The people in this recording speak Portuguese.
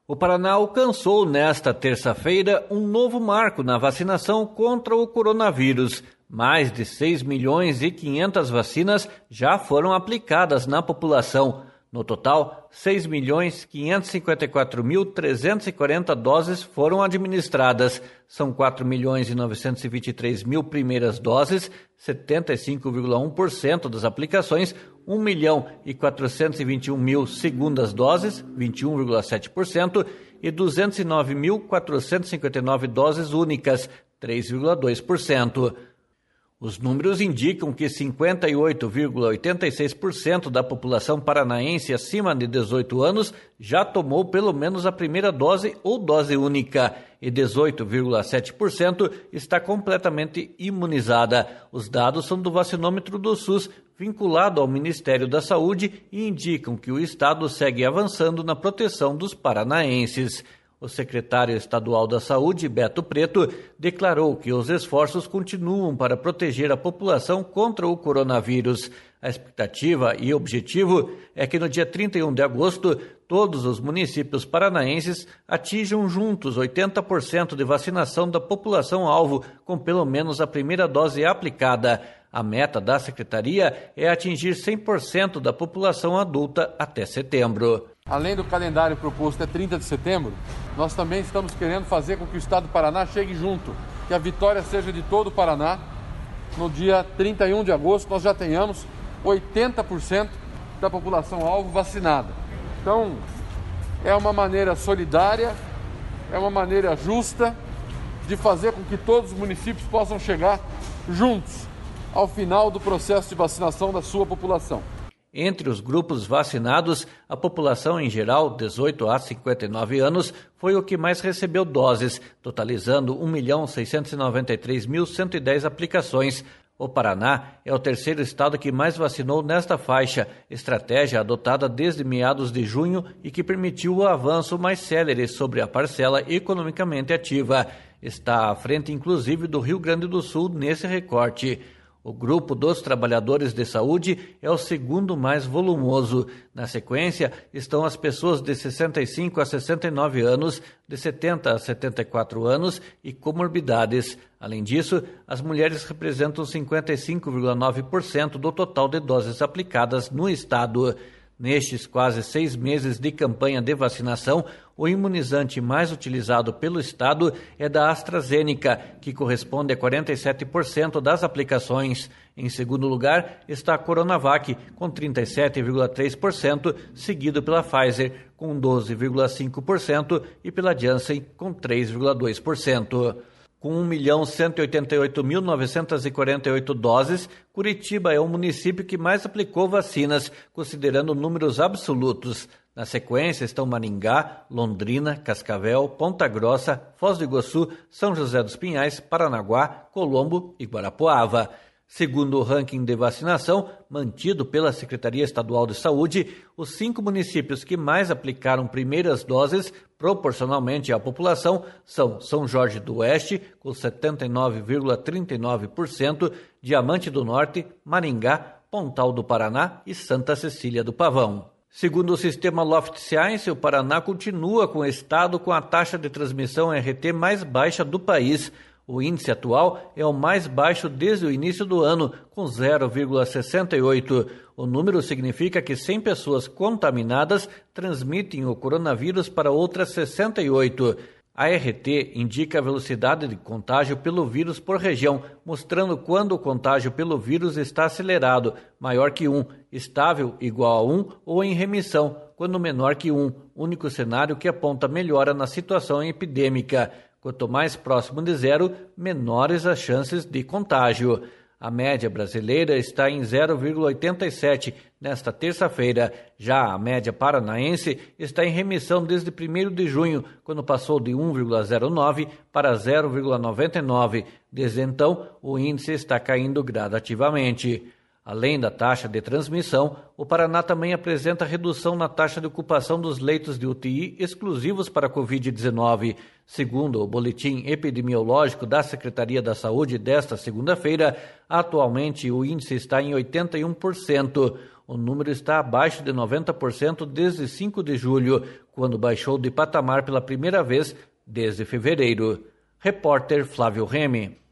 O Paraná alcançou nesta terça-feira um novo marco na vacinação contra o coronavírus. Mais de 6.500.000 vacinas já foram aplicadas na população. No total, 6.554.340 doses foram administradas. São 4.923.000 primeiras doses, 75,1% das aplicações, 1.421.000 segundas doses, 21,7%, e 209.459 doses únicas, 3,2%. Os números indicam que 58,86% da população paranaense acima de 18 anos já tomou pelo menos a primeira dose ou dose única e 18,7% está completamente imunizada. Os dados são do vacinômetro do SUS, vinculado ao Ministério da Saúde, e indicam que o Estado segue avançando na proteção dos paranaenses. O secretário estadual da Saúde, Beto Preto, declarou que os esforços continuam para proteger a população contra o coronavírus. A expectativa e objetivo é que no dia 31 de agosto, todos os municípios paranaenses atinjam juntos 80% de vacinação da população-alvo com pelo menos a primeira dose aplicada. A meta da secretaria é atingir 100% da população adulta até setembro. Além do calendário proposto até 30 de setembro, nós também estamos querendo fazer com que o Estado do Paraná chegue junto, que a vitória seja de todo o Paraná. No dia 31 de agosto, nós já tenhamos 80% da população-alvo vacinada. Então, é uma maneira solidária, é uma maneira justa de fazer com que todos os municípios possam chegar juntos ao final do processo de vacinação da sua população. Entre os grupos vacinados, a população em geral, 18 a 59 anos, foi o que mais recebeu doses, totalizando 1.693.110 aplicações. O Paraná é o terceiro estado que mais vacinou nesta faixa, estratégia adotada desde meados de junho e que permitiu o avanço mais célere sobre a parcela economicamente ativa. Está à frente, inclusive, do Rio Grande do Sul nesse recorte. O grupo dos trabalhadores de saúde é o segundo mais volumoso. Na sequência, estão as pessoas de 65 a 69 anos, de 70 a 74 anos e comorbidades. Além disso, as mulheres representam 55,9% do total de doses aplicadas no estado. Nestes quase 6 meses de campanha de vacinação, o imunizante mais utilizado pelo Estado é da AstraZeneca, que corresponde a 47% das aplicações. Em segundo lugar está a Coronavac, com 37,3%, seguido pela Pfizer, com 12,5%, e pela Janssen, com 3,2%. Com 1.188.948 doses, Curitiba é o município que mais aplicou vacinas, considerando números absolutos. Na sequência estão Maringá, Londrina, Cascavel, Ponta Grossa, Foz do Iguaçu, São José dos Pinhais, Paranaguá, Colombo e Guarapuava. Segundo o ranking de vacinação, mantido pela Secretaria Estadual de Saúde, os 5 municípios que mais aplicaram primeiras doses proporcionalmente à população são São Jorge do Oeste, com 79,39%, Diamante do Norte, Maringá, Pontal do Paraná e Santa Cecília do Pavão. Segundo o sistema Loft Science, o Paraná continua com o estado com a taxa de transmissão RT mais baixa do país. O índice atual é o mais baixo desde o início do ano, com 0,68. O número significa que 100 pessoas contaminadas transmitem o coronavírus para outras 68. A RT indica a velocidade de contágio pelo vírus por região, mostrando quando o contágio pelo vírus está acelerado, maior que 1, estável, igual a 1 ou em remissão, quando menor que 1, único cenário que aponta melhora na situação epidêmica. Quanto mais próximo de zero, menores as chances de contágio. A média brasileira está em 0,87 nesta terça-feira. Já a média paranaense está em remissão desde 1º de junho, quando passou de 1,09 para 0,99. Desde então, o índice está caindo gradativamente. Além da taxa de transmissão, o Paraná também apresenta redução na taxa de ocupação dos leitos de UTI exclusivos para a Covid-19. Segundo o boletim epidemiológico da Secretaria da Saúde desta segunda-feira, atualmente o índice está em 81%. o número está abaixo de 90% desde 5 de julho, quando baixou de patamar pela primeira vez desde fevereiro. Repórter Flávio Remy.